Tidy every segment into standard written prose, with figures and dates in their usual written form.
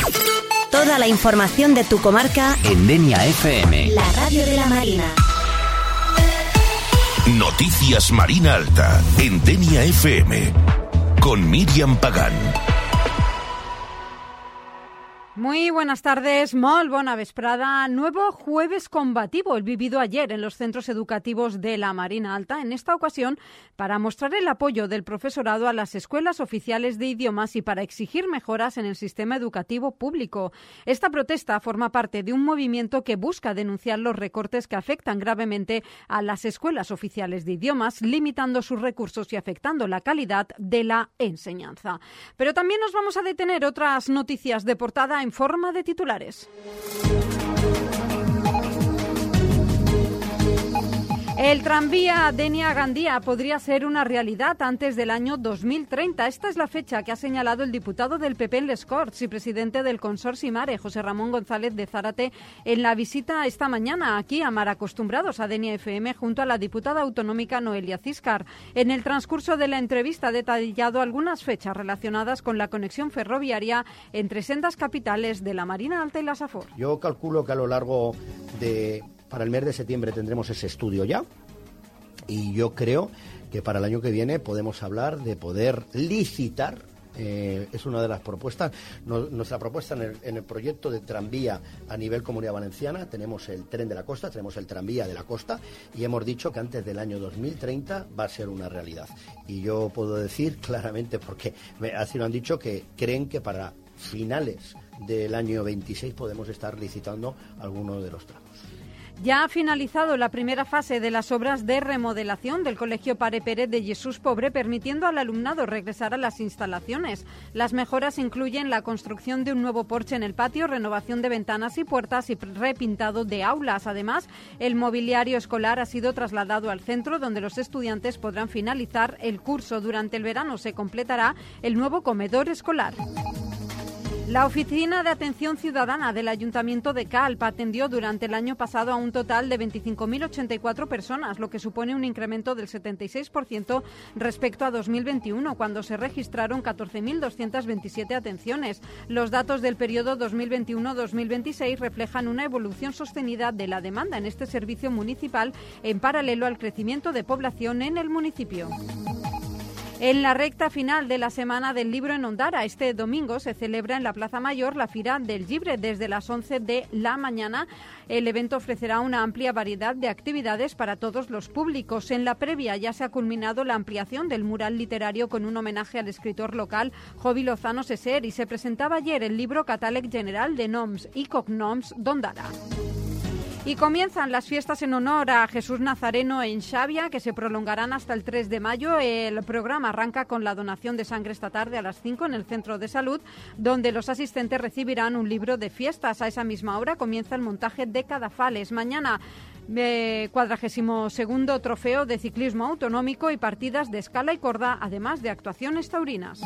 Toda la información de tu comarca en Denia FM, la radio de la Marina. Noticias Marina Alta en Denia FM con Míriam Pagán. Muy buenas tardes, molt bona vesprada. Nuevo jueves combativo, el vivido ayer en los centros educativos de la Marina Alta, en esta ocasión para mostrar el apoyo del profesorado a las escuelas oficiales de idiomas y para exigir mejoras en el sistema educativo público. Esta protesta forma parte de un movimiento que busca denunciar los recortes que afectan gravemente a las escuelas oficiales de idiomas, limitando sus recursos y afectando la calidad de la enseñanza. Pero también nos vamos a detener otras noticias de portada en forma de titulares. El tranvía Denia-Gandía podría ser una realidad antes del año 2030. Esta es la fecha que ha señalado el diputado del PP en Les Corts y presidente del Consorci Mare, José Ramón González de Zárate, en la visita esta mañana aquí a Mar Acostumbrados, a Denia FM, junto a la diputada autonómica Noelia Ciscar. En el transcurso de la entrevista ha detallado algunas fechas relacionadas con la conexión ferroviaria entre sendas capitales de la Marina Alta y la Safor. Yo calculo que a lo largo para el mes de septiembre tendremos ese estudio ya, y yo creo que para el año que viene podemos hablar de poder licitar. Es una de las propuestas. Nuestra propuesta en el proyecto de tranvía a nivel Comunidad Valenciana, tenemos el tren de la costa, tenemos el tranvía de la costa, y hemos dicho que antes del año 2030 va a ser una realidad. Y yo puedo decir claramente, porque así lo han dicho, que creen que para finales del año 26 podemos estar licitando algunos de los tramos. Ya ha finalizado la primera fase de las obras de remodelación del Colegio Pare Pérez de Jesús Pobre, permitiendo al alumnado regresar a las instalaciones. Las mejoras incluyen la construcción de un nuevo porche en el patio, renovación de ventanas y puertas y repintado de aulas. Además, el mobiliario escolar ha sido trasladado al centro, donde los estudiantes podrán finalizar el curso. Durante el verano se completará el nuevo comedor escolar. La Oficina de Atención Ciudadana del Ayuntamiento de Calp atendió durante el año pasado a un total de 25.084 personas, lo que supone un incremento del 76% respecto a 2021, cuando se registraron 14.227 atenciones. Los datos del periodo 2021-2026 reflejan una evolución sostenida de la demanda en este servicio municipal en paralelo al crecimiento de población en el municipio. En la recta final de la Semana del Libro en Ondara, este domingo se celebra en la Plaza Mayor la Fira del Llibre desde las 11 de la mañana. El evento ofrecerá una amplia variedad de actividades para todos los públicos. En la previa ya se ha culminado la ampliación del mural literario con un homenaje al escritor local Jovi Lozano Seser, y se presentaba ayer el libro Catàleg General de Noms i Cognoms d'Ondara. Y comienzan las fiestas en honor a Jesús Nazareno en Xàbia, que se prolongarán hasta el 3 de mayo. El programa arranca con la donación de sangre esta tarde a las 5 en el Centro de Salud, donde los asistentes recibirán un libro de fiestas. A esa misma hora comienza el montaje de cadafales. Mañana 42º trofeo de ciclismo autonómico y partidas de escala y corda, además de actuaciones taurinas.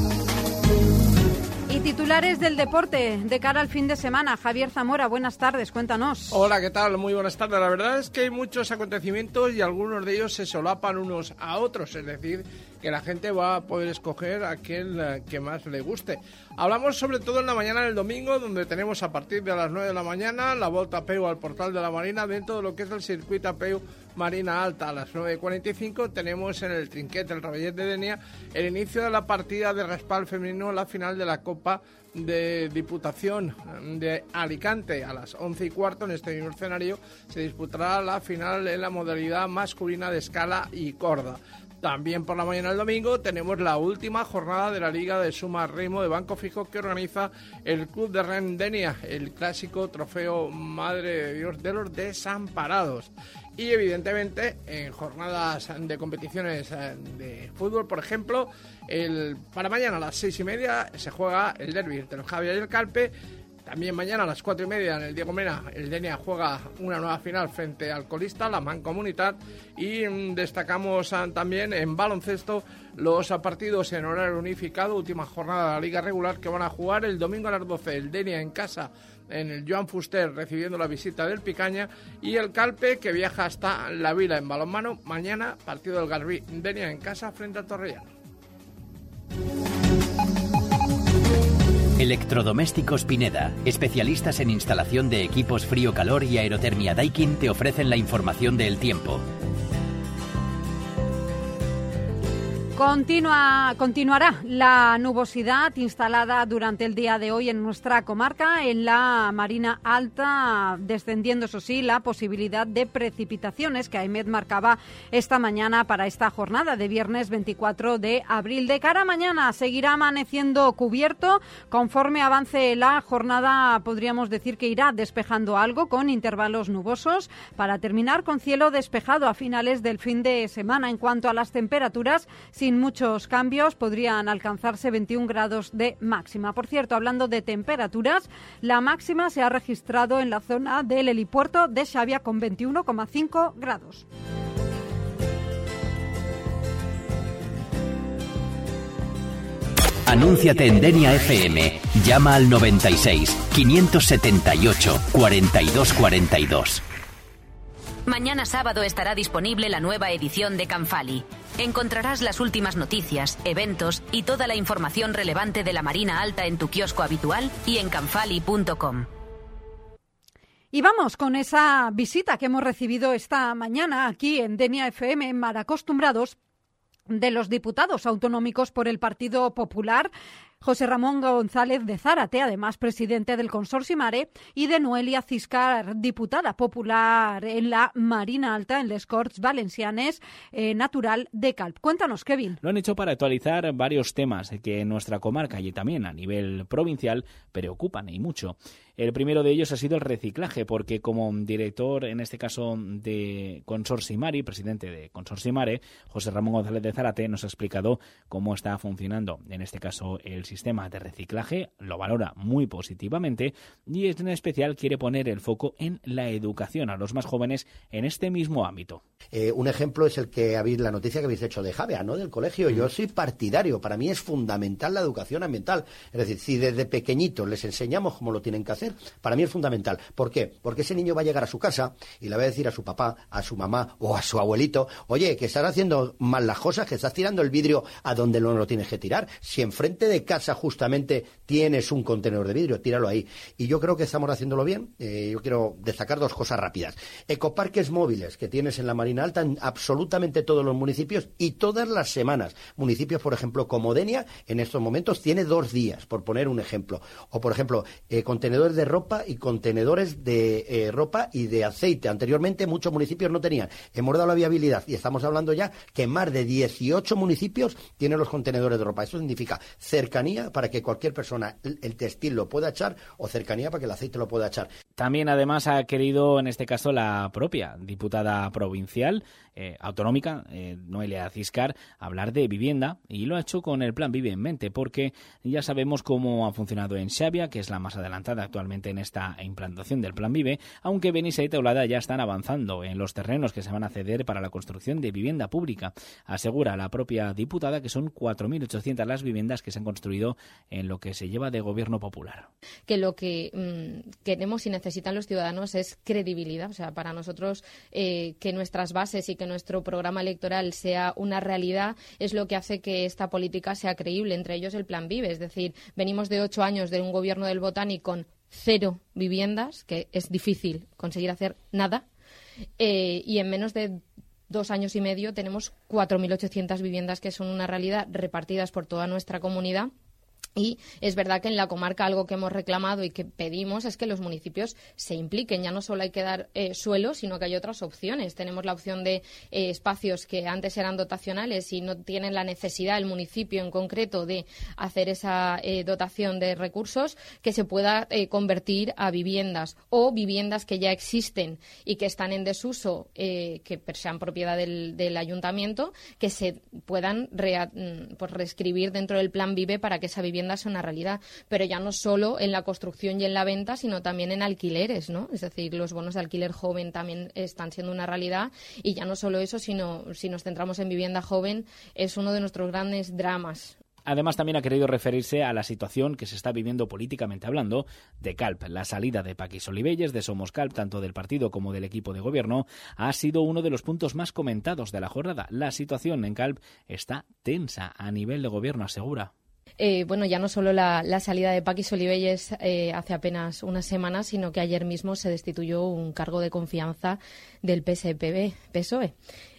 Y titulares del deporte de cara al fin de semana. Javier Zamora, buenas tardes, cuéntanos. Hola, ¿qué tal? Muy buenas tardes. La verdad es que hay muchos acontecimientos y algunos de ellos se solapan unos a otros, es decir, que la gente va a poder escoger aquel que más le guste. Hablamos sobre todo en la mañana del domingo, donde tenemos a partir de las 9 de la mañana la Volta a Peu al Portal de la Marina, dentro de lo que es el circuito a Peu Marina Alta. A las 9:45 tenemos en el Trinquet, el Ravellet de Denia, el inicio de la partida de raspall femenino, la final de la Copa de Diputación de Alicante. A las 11:15 en este mismo escenario se disputará la final en la modalidad masculina de escala y corda. También por la mañana del domingo tenemos la última jornada de la Liga de Suma Remo de Banco Fijo que organiza el Club de Rem Denia, el clásico trofeo Madre de Dios de los Desamparados. Y evidentemente en jornadas de competiciones de fútbol, por ejemplo, para mañana a las 6:30 se juega el derbi entre el Xàbia y el Calpe. También mañana a las 4:30 en el Diego Mena, el Denia juega una nueva final frente al colista, la Mancomunitat. Y destacamos también en baloncesto los partidos en horario unificado, última jornada de la Liga Regular, que van a jugar el domingo a las 12, el Denia en casa en el Joan Fuster recibiendo la visita del Picaña, y el Calpe que viaja hasta la Vila en balonmano. Mañana partido del Garbí, Denia en casa frente al Torrellano. Electrodomésticos Pineda, especialistas en instalación de equipos frío-calor y aerotermia Daikin, te ofrecen la información del tiempo. Continuará la nubosidad instalada durante el día de hoy en nuestra comarca, en la Marina Alta, descendiendo, eso sí, la posibilidad de precipitaciones que AEMET marcaba esta mañana para esta jornada de viernes 24 de abril. De cara a mañana seguirá amaneciendo cubierto. Conforme avance la jornada, podríamos decir que irá despejando algo con intervalos nubosos para terminar con cielo despejado a finales del fin de semana. En cuanto a las temperaturas, sin muchos cambios, podrían alcanzarse 21 grados de máxima. Por cierto, hablando de temperaturas, la máxima se ha registrado en la zona del helipuerto de Xavia con 21,5 grados. Anúnciate en Denia FM. Llama al 96 578 42 42. Mañana sábado estará disponible la nueva edición de Canfali. Encontrarás las últimas noticias, eventos y toda la información relevante de la Marina Alta en tu kiosco habitual y en canfali.com. Y vamos con esa visita que hemos recibido esta mañana aquí en Denia FM, mal acostumbrados, de los diputados autonómicos por el Partido Popular, José Ramón González de Zárate, además presidente del Consorci Mare, y de Noelia Ciscar, diputada popular en la Marina Alta, en les Corts Valencianes, natural de Calp. Cuéntanos, Kevin. Lo han hecho para actualizar varios temas que en nuestra comarca y también a nivel provincial preocupan y mucho. El primero de ellos ha sido el reciclaje, porque como director, en este caso de Consorci Mare, presidente de Consorci Mare, José Ramón González de Zárate nos ha explicado cómo está funcionando, en este caso, el sistema de reciclaje. Lo valora muy positivamente y en especial quiere poner el foco en la educación a los más jóvenes en este mismo ámbito. Un ejemplo es el que la noticia que habéis hecho de Javea, ¿no? Del colegio. Yo soy partidario. Para mí es fundamental la educación ambiental. Es decir, si desde pequeñitos les enseñamos cómo lo tienen que hacer, para mí es fundamental. ¿Por qué? Porque ese niño va a llegar a su casa y le va a decir a su papá, a su mamá o a su abuelito: oye, que estás haciendo mal las cosas, que estás tirando el vidrio a donde no lo tienes que tirar. Si enfrente de casa justamente tienes un contenedor de vidrio, tíralo ahí. Y yo creo que estamos haciéndolo bien. Yo quiero destacar dos cosas rápidas. Ecoparques móviles que tienes en la Marina Alta en absolutamente todos los municipios y todas las semanas. Municipios, por ejemplo, como Denia, en estos momentos tiene 2 días, por poner un ejemplo. O, por ejemplo, contenedores de ropa y contenedores de ropa y de aceite. Anteriormente muchos municipios no tenían. Hemos dado la viabilidad y estamos hablando ya que más de 18 municipios tienen los contenedores de ropa. Eso significa cercanía para que cualquier persona el textil lo pueda echar, o cercanía para que el aceite lo pueda echar. También, además, ha querido, en este caso, la propia diputada provincial autonómica, Noelia Ciscar, hablar de vivienda, y lo ha hecho con el Plan Vive en mente, porque ya sabemos cómo ha funcionado en Xavia, que es la más adelantada actualmente en esta implantación del Plan Vive, aunque Benissa y Teulada ya están avanzando en los terrenos que se van a ceder para la construcción de vivienda pública. Asegura la propia diputada que son 4.800 las viviendas que se han construido en lo que se lleva de gobierno popular. Que lo que queremos y necesitan los ciudadanos es credibilidad. O sea, para nosotros que nuestras bases y que nuestro programa electoral sea una realidad es lo que hace que esta política sea creíble, entre ellos el Plan Vive. Es decir, venimos de 8 años de un gobierno del Botani con 0 viviendas, que es difícil conseguir hacer nada, y en menos de 2 años y medio tenemos 4.800 viviendas que son una realidad repartidas por toda nuestra comunidad. Y es verdad que en la comarca algo que hemos reclamado y que pedimos es que los municipios se impliquen. Ya no solo hay que dar suelo, sino que hay otras opciones. Tenemos la opción de espacios que antes eran dotacionales y no tienen la necesidad el municipio en concreto de hacer esa dotación de recursos, que se pueda convertir a viviendas, o viviendas que ya existen y que están en desuso, que sean propiedad del ayuntamiento, que se puedan reescribir dentro del Plan Vive para que esa vivienda sea una realidad, pero ya no solo en la construcción y en la venta, sino también en alquileres, ¿no? Es decir, los bonos de alquiler joven también están siendo una realidad, y ya no solo eso, sino si nos centramos en vivienda joven, es uno de nuestros grandes dramas. Además, también ha querido referirse a la situación que se está viviendo políticamente hablando de Calp. La salida de Paquis Olivelles de Somos Calp, tanto del partido como del equipo de gobierno, ha sido uno de los puntos más comentados de la jornada. La situación en Calp está tensa a nivel de gobierno, asegura. Bueno, ya no solo la salida de Paqui Solivelles hace apenas unas semanas, sino que ayer mismo se destituyó un cargo de confianza del PSOE.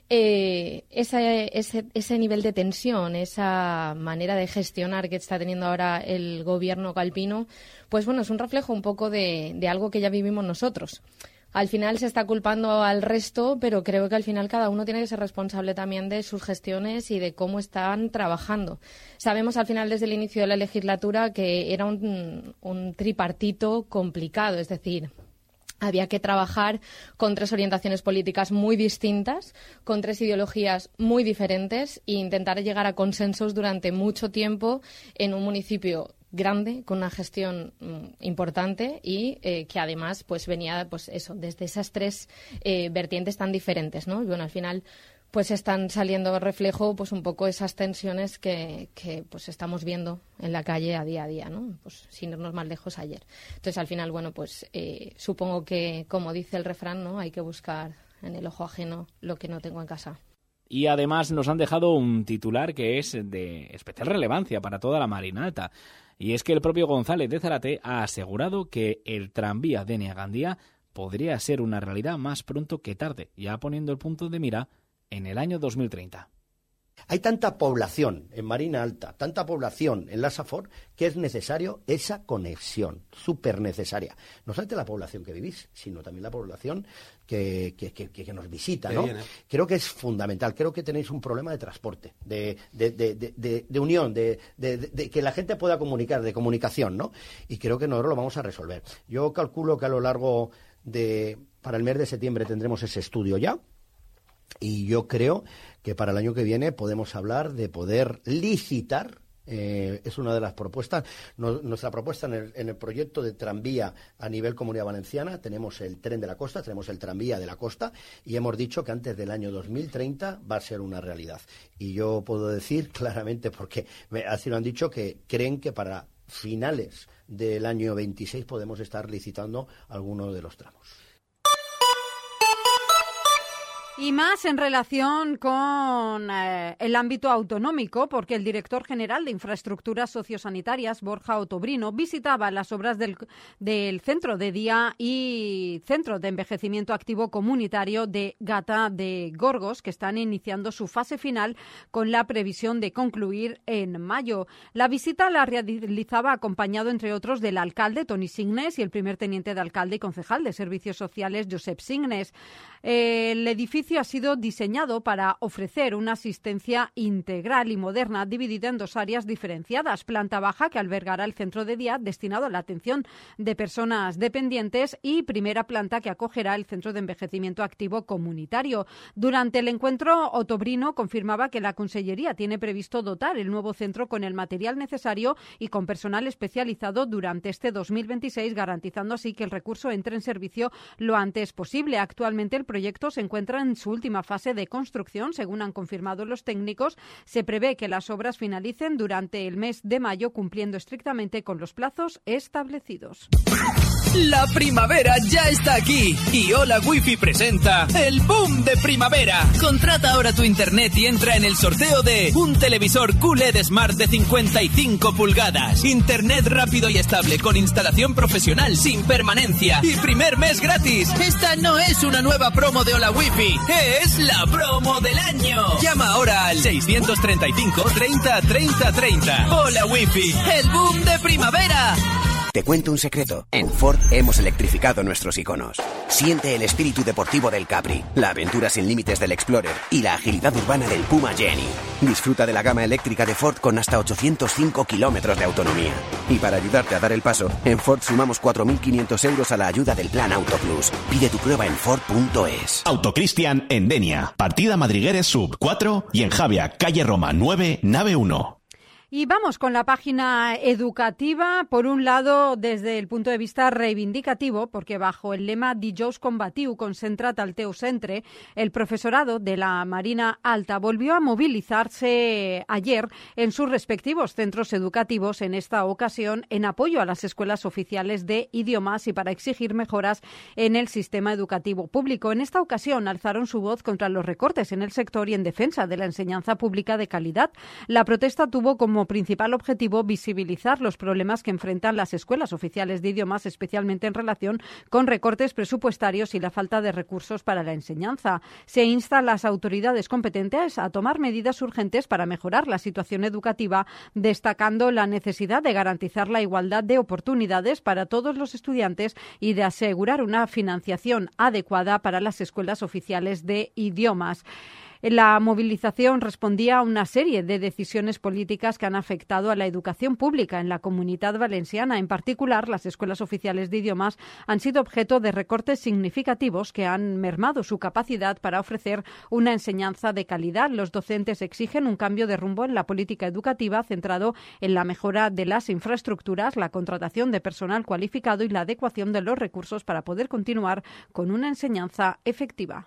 Ese nivel de tensión, esa manera de gestionar que está teniendo ahora el gobierno calpino, pues bueno, es un reflejo un poco de algo que ya vivimos nosotros. Al final se está culpando al resto, pero creo que al final cada uno tiene que ser responsable también de sus gestiones y de cómo están trabajando. Sabemos al final desde el inicio de la legislatura que era un tripartito complicado, es decir, había que trabajar con 3 orientaciones políticas muy distintas, con 3 ideologías muy diferentes e intentar llegar a consensos durante mucho tiempo en un municipio grande, con una gestión importante y que además pues venía pues eso desde esas 3 vertientes tan diferentes, ¿no? Y bueno, al final pues están saliendo reflejo pues un poco esas tensiones que pues estamos viendo en la calle a día, ¿no? Pues sin irnos más lejos ayer. Entonces al final, bueno, pues supongo que, como dice el refrán, ¿no? Hay que buscar en el ojo ajeno lo que no tengo en casa. Y además nos han dejado un titular que es de especial relevancia para toda la Marina Alta. Y es que el propio González de Zárate ha asegurado que el tranvía Denia-Gandía podría ser una realidad más pronto que tarde, ya poniendo el punto de mira en el año 2030. Hay tanta población en Marina Alta, tanta población en la Safor, que es necesario esa conexión, súper necesaria. No solamente la población que vivís, sino también la población que nos visita, ¿no? Creo que es fundamental. Creo que tenéis un problema de transporte, de unión, de que la gente pueda comunicar, de comunicación, ¿no? Y creo que nosotros lo vamos a resolver. Yo calculo que a lo largo para el mes de septiembre tendremos ese estudio ya. Y yo creo que para el año que viene podemos hablar de poder licitar, es una de las propuestas. Nuestra propuesta en el proyecto de tranvía a nivel Comunidad Valenciana, tenemos el tren de la costa, tenemos el tranvía de la costa y hemos dicho que antes del año 2030 va a ser una realidad. Y yo puedo decir claramente, porque así lo han dicho, que creen que para finales del año 26 podemos estar licitando algunos de los tramos. Y más en relación con el ámbito autonómico, porque el director general de Infraestructuras Sociosanitarias, Borja Otobrino, visitaba las obras del Centro de Día y Centro de Envejecimiento Activo Comunitario de Gata de Gorgos, que están iniciando su fase final con la previsión de concluir en mayo. La visita la realizaba acompañado, entre otros, del alcalde Toni Signes y el primer teniente de alcalde y concejal de Servicios Sociales, Josep Signes. El edificio ha sido diseñado para ofrecer una asistencia integral y moderna dividida en 2 áreas diferenciadas. Planta baja, que albergará el centro de día destinado a la atención de personas dependientes, y primera planta, que acogerá el centro de envejecimiento activo comunitario. Durante el encuentro, Otobrino confirmaba que la Consellería tiene previsto dotar el nuevo centro con el material necesario y con personal especializado durante este 2026, garantizando así que el recurso entre en servicio lo antes posible. Actualmente el proyecto se encuentra en su última fase de construcción, según han confirmado los técnicos. Se prevé que las obras finalicen durante el mes de mayo, cumpliendo estrictamente con los plazos establecidos. La primavera ya está aquí y Hola Wifi presenta el boom de primavera. Contrata ahora tu internet y entra en el sorteo de un televisor QLED Smart de 55 pulgadas. Internet rápido y estable con instalación profesional sin permanencia y primer mes gratis. Esta no es una nueva promo de Hola Wifi, es la promo del año. Llama ahora al 635 30 30 30. Hola Wifi, el boom de primavera. Te cuento un secreto. En Ford hemos electrificado nuestros iconos. Siente el espíritu deportivo del Capri, la aventura sin límites del Explorer y la agilidad urbana del Puma Jenny. Disfruta de la gama eléctrica de Ford con hasta 805 kilómetros de autonomía. Y para ayudarte a dar el paso, en Ford sumamos 4.500 euros a la ayuda del Plan Auto Plus. Pide tu prueba en Ford.es. Autocristian en Denia, partida Madrigueres Sub 4 y en Javia, calle Roma 9, nave 1. Y vamos con la página educativa, por un lado desde el punto de vista reivindicativo, porque bajo el lema Dijous combatiu, concentrat al teu centre, el profesorado de la Marina Alta volvió a movilizarse ayer en sus respectivos centros educativos, en esta ocasión en apoyo a las escuelas oficiales de idiomas y para exigir mejoras en el sistema educativo público. En esta ocasión alzaron su voz contra los recortes en el sector y en defensa de la enseñanza pública de calidad. La protesta tuvo como como principal objetivo visibilizar los problemas que enfrentan las escuelas oficiales de idiomas, especialmente en relación con recortes presupuestarios y la falta de recursos para la enseñanza. Se insta a las autoridades competentes a tomar medidas urgentes para mejorar la situación educativa, destacando la necesidad de garantizar la igualdad de oportunidades para todos los estudiantes y de asegurar una financiación adecuada para las escuelas oficiales de idiomas. La movilización respondía a una serie de decisiones políticas que han afectado a la educación pública en la Comunitat Valenciana. En particular, las escuelas oficiales de idiomas han sido objeto de recortes significativos que han mermado su capacidad para ofrecer una enseñanza de calidad. Los docentes exigen un cambio de rumbo en la política educativa centrado en la mejora de las infraestructuras, la contratación de personal cualificado y la adecuación de los recursos para poder continuar con una enseñanza efectiva.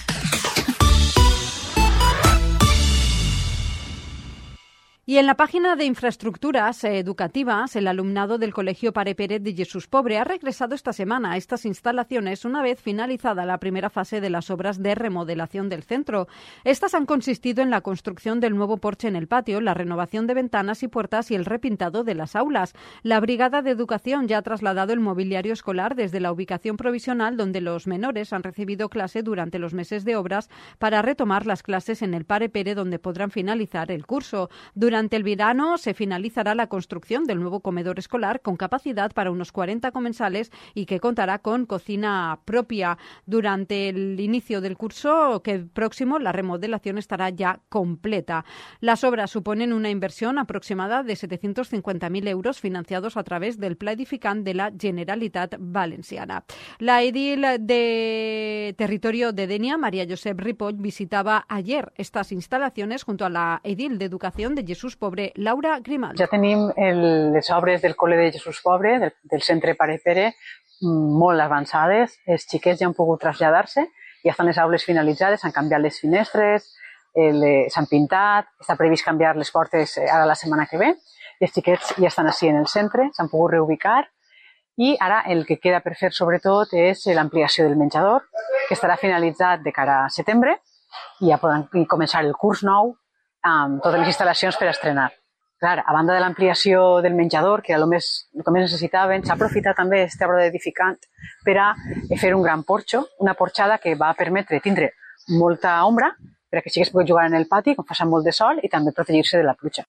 Y en la página de infraestructuras educativas, el alumnado del Colegio Pare Pérez de Jesús Pobre ha regresado esta semana a estas instalaciones una vez finalizada la primera fase de las obras de remodelación del centro. Estas han consistido en la construcción del nuevo porche en el patio, la renovación de ventanas y puertas y el repintado de las aulas. La Brigada de Educación ya ha trasladado el mobiliario escolar desde la ubicación provisional donde los menores han recibido clase durante los meses de obras para retomar las clases en el Pare Pere, donde podrán finalizar el curso. Durante el verano se finalizará la construcción del nuevo comedor escolar con capacidad para unos 40 comensales y que contará con cocina propia. Durante el inicio del curso próximo, la remodelación estará ya completa. Las obras suponen una inversión aproximada de 750.000 euros financiados a través del Pla Edificant de la Generalitat Valenciana. La edil de Territorio de Denia, María Josep Ripoll, visitaba ayer estas instalaciones junto a la edil de Educación de Jesús Pobre, Laura Grimal. Ja tenim les obres del Col·le de Jesús Pobre, del centre Pare Pere, molt avançades. Els xiquets ja han pogut traslladar-se, ja estan les aules finalitzades, s'han canviat les finestres, s'han pintat, està previst canviar les portes ara la setmana que ve. Els xiquets ja estan així en el centre, s'han pogut reubicar i ara el que queda per fer sobretot és l'ampliació del menjador, que estarà finalitzat de cara a setembre i ja poden començar el curs nou amb totes les instal·lacions per estrenar. Clar, a banda de l'ampliació del menjador, que era el que més necessitaven, s'ha aprofitat també aquesta obra d'edificant per a fer un gran porxo, una porxada que va permetre tindre molta ombra per a que xiquets puguin jugar en el pati quan faci molt de sol i també protegir-se de la pluja.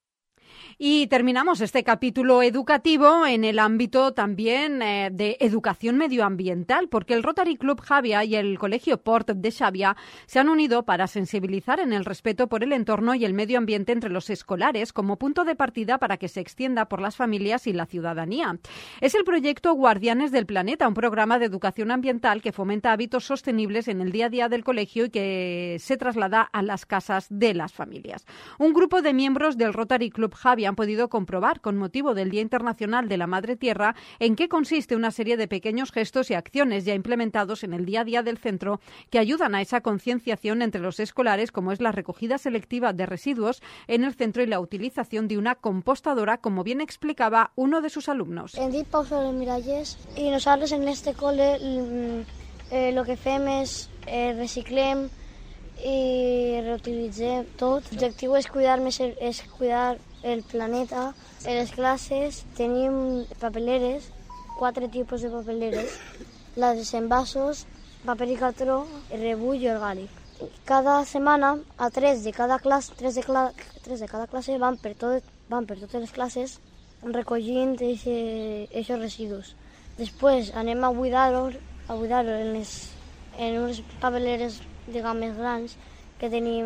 Y terminamos este capítulo educativo en el ámbito también de educación medioambiental, porque el Rotary Club Xàbia y el Colegio Port de Xàbia se han unido para sensibilizar en el respeto por el entorno y el medio ambiente entre los escolares como punto de partida para que se extienda por las familias y la ciudadanía. Es el proyecto Guardianes del Planeta, un programa de educación ambiental que fomenta hábitos sostenibles en el día a día del colegio y que se traslada a las casas de las familias. Un grupo de miembros del Rotary Club Xàbia han podido comprobar, con motivo del Día Internacional de la Madre Tierra, en qué consiste una serie de pequeños gestos y acciones ya implementados en el día a día del centro que ayudan a esa concienciación entre los escolares, como es la recogida selectiva de residuos en el centro y la utilización de una compostadora, como bien explicaba uno de sus alumnos. Em dic Pau Soler Miralles i nosaltres en este col·le lo que fem és reciclem i reutilitzem tot. L'objectiu és cuidar el planeta. En les classes tenim papeleres, 4 tipus de papeleres, les envasos, paper i cartró, rebull i orgànic. Cada setmana a 3 de cada classe van per totes les classes recollint aquests residus. Després anem a buidar-ho en unes papeleres més grans que tenim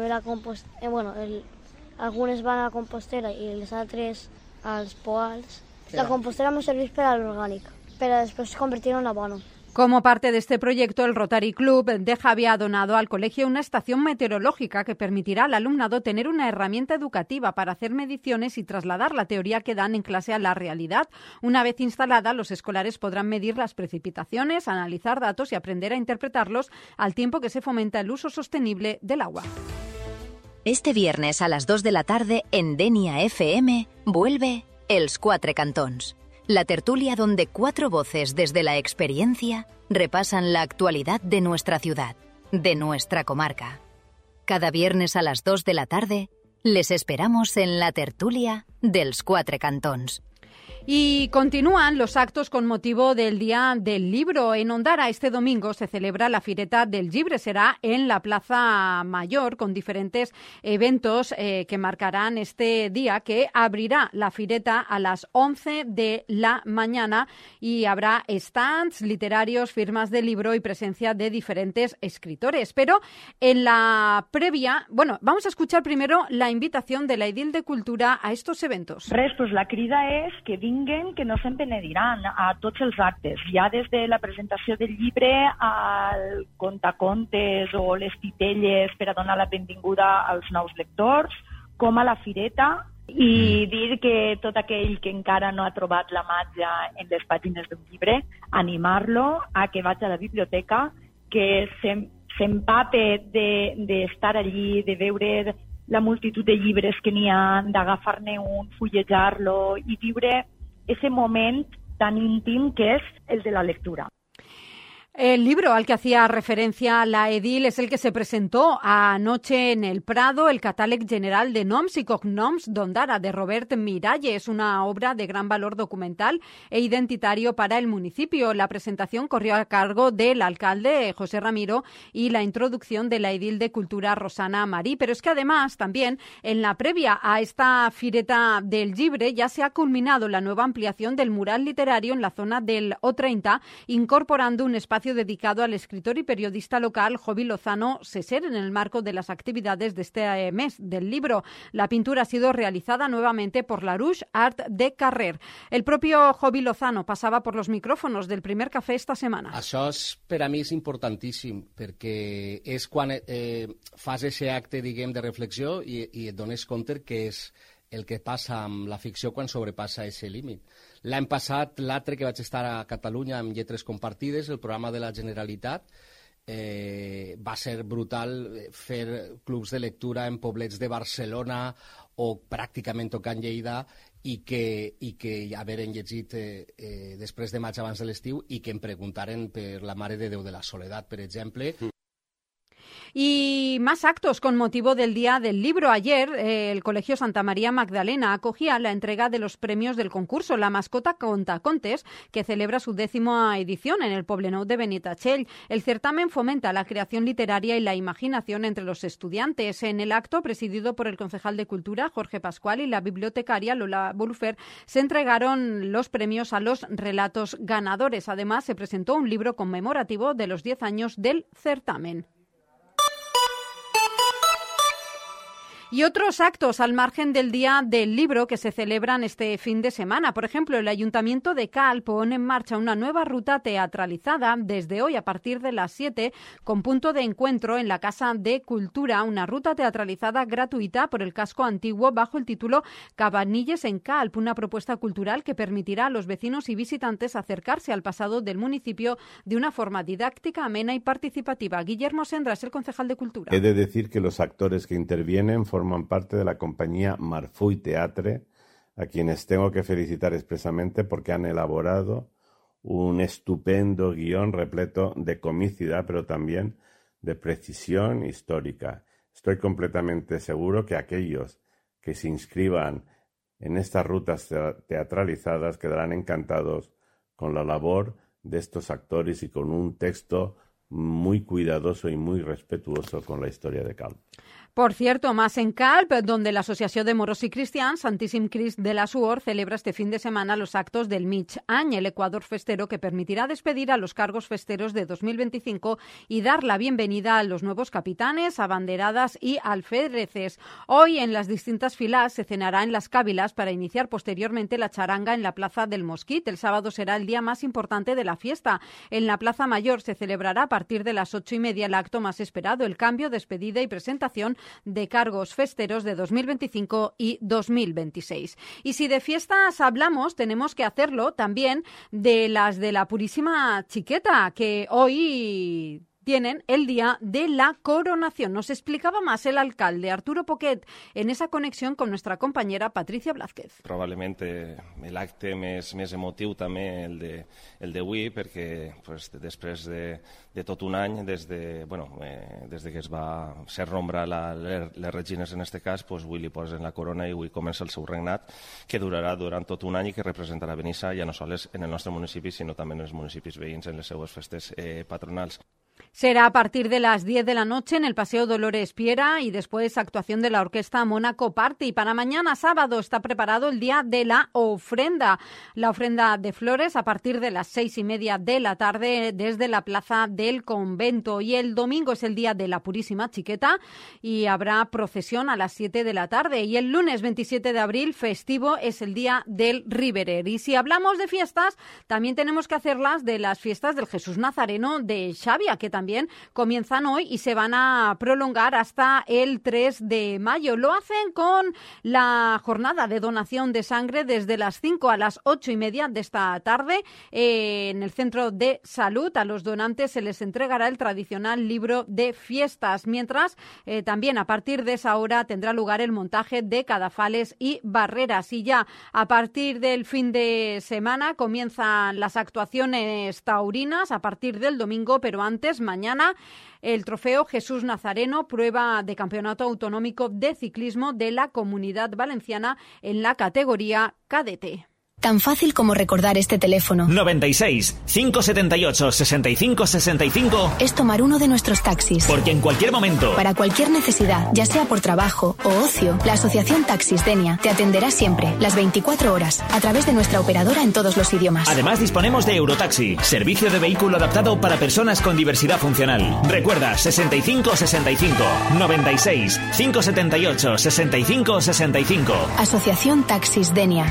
algunes van a la compostera i les altres als poals. La compostera ens serveix per a l'orgànic, per a després convertir-ho en abono. Como parte de este proyecto, el Rotary Club de Xàbia ha donado al colegio una estación meteorológica que permitirá al alumnado tener una herramienta educativa para hacer mediciones y trasladar la teoría que dan en clase a la realidad. Una vez instalada, los escolares podrán medir las precipitaciones, analizar datos y aprender a interpretarlos al tiempo que se fomenta el uso sostenible del agua. Este viernes a las 2 de la tarde en Denia FM vuelve Els Quatre Cantons, la tertulia donde 4 voces desde la experiencia repasan la actualidad de nuestra ciudad, de nuestra comarca. Cada viernes a las 2 de la tarde Les esperamos en la tertulia dels Quatre Cantons. Y continúan los actos con motivo del Día del Libro. En Ondara este domingo se celebra la Fireta del Llibre. Será en la Plaza Mayor con diferentes eventos que marcarán este día, que abrirá la Fireta a las 11 de la mañana y habrá stands literarios, firmas de libro y presencia de diferentes escritores. Pero en la previa, bueno, vamos a escuchar primero la invitación de la Edil de Cultura a estos eventos. Pues la crida és que vinguen, que no se'n penediran a tots els actes, ja des de la presentació del llibre al contacontes o les titelles per a donar la benvinguda als nous lectors, com a la fireta, i dir que tot aquell que encara no ha trobat la màgia en les pàgines d'un llibre, animar-lo a que vagi a la biblioteca, que s'empape d'estar allí, de veure la multitud de llibres que n'hi ha, d'agafar-ne un, fullejar-lo i viure ese moment tan íntim que es el de la lectura. El libro al que hacía referencia la Edil es el que se presentó anoche en el Prado, el Catàleg General de Noms y Cognoms d'Ondara, de Robert Miralle. Es una obra de gran valor documental e identitario para el municipio. La presentación corrió a cargo del alcalde José Ramiro y la introducción de la Edil de Cultura Rosana Marí. Pero es que además también en la previa a esta Fireta del Llibre ya se ha culminado la nueva ampliación del mural literario en la zona del O30, incorporando un espacio dedicado al escritor y periodista local Jovi Lozano Seser en el marco de las actividades de este mes del libro. La pintura ha sido realizada nuevamente por Larouche Art de Carrer. El propio Jovi Lozano pasaba por los micrófonos del Primer Café esta semana. Això per a mi és importantíssim perquè és quan fas aquest acte, diguem, de reflexió i et dones compte que és el que passa amb la ficció quan sobrepassa aquest límit. L'any passat, l'altre que vaig estar a Catalunya amb Lletres Compartides, el programa de la Generalitat, va ser brutal fer clubs de lectura en poblets de Barcelona o pràcticament tocant Lleida i que haveren llegit després de maig abans de l'estiu i que em preguntaren per la Mare de Déu de la Soledat, per exemple. Y más actos con motivo del Día del Libro. Ayer el Colegio Santa María Magdalena acogía la entrega de los premios del concurso La Mascota Contacontes, que celebra su 10ª edición en el Poblenou de Benitatxell. El certamen fomenta la creación literaria y la imaginación entre los estudiantes. En el acto, presidido por el concejal de Cultura, Jorge Pascual, y la bibliotecaria Lola Bolufer, se entregaron los premios a los relatos ganadores. Además, se presentó un libro conmemorativo de los 10 años del certamen. Y otros actos al margen del Día del Libro que se celebran este fin de semana. Por ejemplo, el Ayuntamiento de Cal pone en marcha una nueva ruta teatralizada desde hoy a partir de las 7 con punto de encuentro en la Casa de Cultura, una ruta teatralizada gratuita por el casco antiguo bajo el título Cabanilles en Calp, una propuesta cultural que permitirá a los vecinos y visitantes acercarse al pasado del municipio de una forma didáctica, amena y participativa. Guillermo Sendra es el concejal de Cultura. He de decir que los actores que intervienen forman parte de la compañía Marfuy Teatre, a quienes tengo que felicitar expresamente porque han elaborado un estupendo guión repleto de comicidad, pero también de precisión histórica. Estoy completamente seguro que aquellos que se inscriban en estas rutas teatralizadas quedarán encantados con la labor de estos actores y con un texto muy cuidadoso y muy respetuoso con la historia de Calp. Por cierto, más en Calp, donde la Asociación de Moros y Cristians Santíssim Crist de la Suor celebra este fin de semana los actos del Mig Any, el Ecuador festero, que permitirá despedir a los cargos festeros de 2025 y dar la bienvenida a los nuevos capitanes, abanderadas y alféreces. Hoy, en las distintas filas, se cenará en las cávilas para iniciar posteriormente la charanga en la Plaza del Mosquit. El sábado será el día más importante de la fiesta. En la Plaza Mayor se celebrará a partir de las 8:30 el acto más esperado, el cambio, despedida y presentación de cargos festeros de 2025 y 2026. Y si de fiestas hablamos, tenemos que hacerlo también de las de la Purísima Chiqueta, que hoy tienen el día de la coronación. Nos explicaba más el alcalde Arturo Poquet en esa conexión con nuestra compañera Patricia Blázquez. Probablemente l'acte més emotiu també el d'avui, perquè pues, després de tot un any, des de que es va ser nombrar les regines en este cas, pues, avui li posen la corona i avui comença el seu regnat, que durarà durant tot un any i que representarà Benissa ja no sols en el nostre municipi, sinó també en els municipis veïns en les seues festes patronals. Será a partir de las 10 de la noche en el Paseo Dolores Piera y después actuación de la Orquesta Mónaco Party. Para mañana sábado está preparado el día de la ofrenda. La ofrenda de flores a partir de las 6:30 de la tarde desde la Plaza del Convento. Y el domingo es el día de la Purísima Chiqueta y habrá procesión a las 7 de la tarde. Y el lunes 27 de abril, festivo, es el día del Riverer. Y si hablamos de fiestas, también tenemos que hacerlas de las fiestas del Jesús Nazareno de Xavia, que también comienzan hoy y se van a prolongar hasta el 3 de mayo. Lo hacen con la jornada de donación de sangre desde las 5 a las 8:30 de esta tarde en el Centro de Salud. A los donantes se les entregará el tradicional libro de fiestas, mientras también a partir de esa hora tendrá lugar el montaje de cadafales y barreras. Y ya a partir del fin de semana comienzan las actuaciones taurinas a partir del domingo, pero antes, mañana, el trofeo Jesús Nazareno, prueba de campeonato autonómico de ciclismo de la Comunidad Valenciana en la categoría cadete. Tan fácil como recordar este teléfono. 96 578 65 65 es tomar uno de nuestros taxis. Porque en cualquier momento, para cualquier necesidad, ya sea por trabajo o ocio, la Asociación Taxis Denia te atenderá siempre, las 24 horas, a través de nuestra operadora en todos los idiomas. Además, disponemos de Eurotaxi, servicio de vehículo adaptado para personas con diversidad funcional. Recuerda, 65 65 96 578 65 65. Asociación Taxis Denia.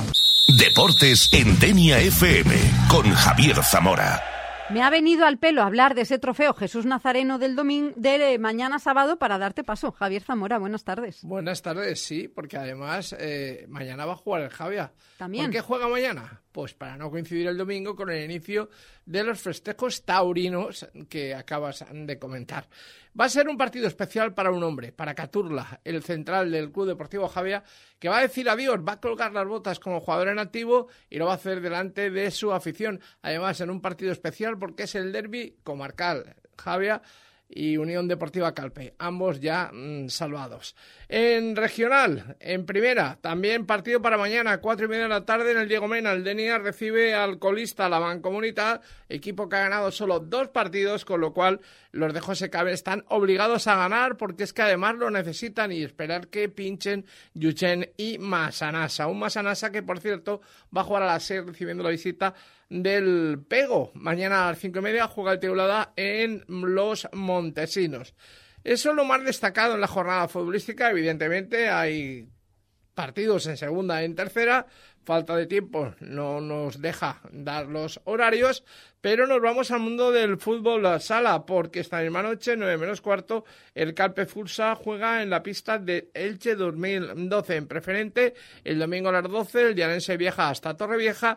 Deportes en Denia FM con Javier Zamora. Me ha venido al pelo hablar de ese trofeo Jesús Nazareno del domingo de mañana sábado para darte paso. Javier Zamora, buenas tardes. Buenas tardes, sí, porque además mañana va a jugar el Javia. ¿También? ¿Por qué juega mañana? Pues para no coincidir el domingo con el inicio de los festejos taurinos que acabas de comentar. Va a ser un partido especial para un hombre, para Caturla, el central del Club Deportivo Javia, que va a decir adiós, va a colgar las botas como jugador en activo y lo va a hacer delante de su afición. Además, en un partido especial porque es el derbi comarcal. Javia y Unión Deportiva Calpe, ambos ya salvados. En regional, en primera, también partido para mañana, 4:30 de la tarde en el Diego Mena. El Denia recibe al colista, la Mancomunitat, equipo que ha ganado solo 2 partidos, con lo cual los de José Cabe están obligados a ganar porque es que además lo necesitan y esperar que pinchen Yuchen y Massanassa. Un Massanassa que, por cierto, va a jugar a las 6 recibiendo la visita del Pego. Mañana a las 5:30 juega el Teulada en Los Montesinos. Eso es lo más destacado en la jornada futbolística. Evidentemente hay partidos en segunda y en tercera. Falta de tiempo no nos deja dar los horarios, pero nos vamos al mundo del fútbol sala, porque esta misma noche, 9:45, el Calpe Fursa juega en la pista de Elche 2012 en preferente. El domingo a las 12 el Llanense viaja hasta Torrevieja.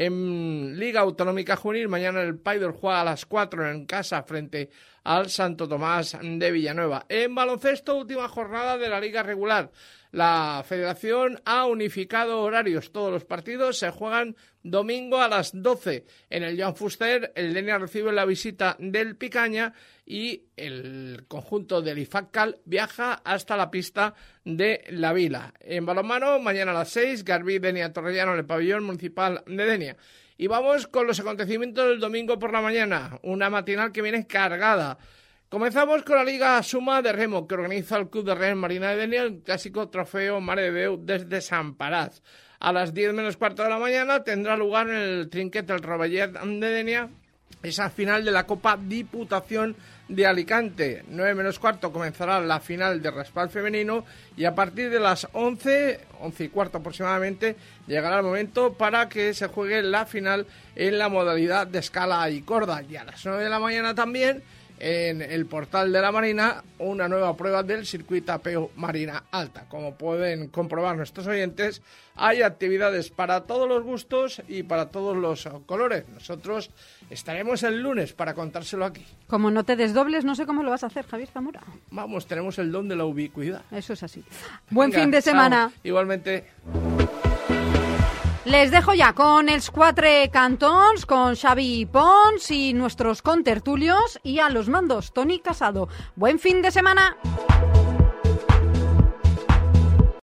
En Liga Autonómica Juvenil, mañana el Paidor juega a las 4 en casa frente al Santo Tomás de Villanueva. En baloncesto, última jornada de la Liga regular. La Federación ha unificado horarios. Todos los partidos se juegan domingo a las 12. En el Joan Fuster, el Denia recibe la visita del Picaña y el conjunto del IFACCAL viaja hasta la pista de La Vila. En balonmano, mañana a las 6, Garbí Denia Torrellano en el pabellón municipal de Denia. Y vamos con los acontecimientos del domingo por la mañana. Una matinal que viene cargada. Comenzamos con la Liga Suma de Remo, que organiza el Club de Remo Marina de Denia, el clásico trofeo Mare de Déu desde Sant Paraz. A las 10:15 de la mañana tendrá lugar en el Trinquet el Rovellet de Denia esa final de la Copa Diputación de Alicante. 9:15 comenzará la final de raspall femenino y a partir de las 11:15 aproximadamente, llegará el momento para que se juegue la final en la modalidad de escala y corda. Y a las 9 de la mañana también en el portal de la Marina una nueva prueba del circuito Apeo Marina Alta. Como pueden comprobar nuestros oyentes, hay actividades para todos los gustos y para todos los colores. Nosotros estaremos el lunes para contárselo aquí. Como no te desdobles, no sé cómo lo vas a hacer, Javier Zamora. Vamos, tenemos el don de la ubicuidad. Eso es así. Buen fin de semana. Chao. Igualmente. Les dejo ya con els Quatre Cantons, con Xavi Pons y nuestros contertulios, y a los mandos Toni Casado. Buen fin de semana.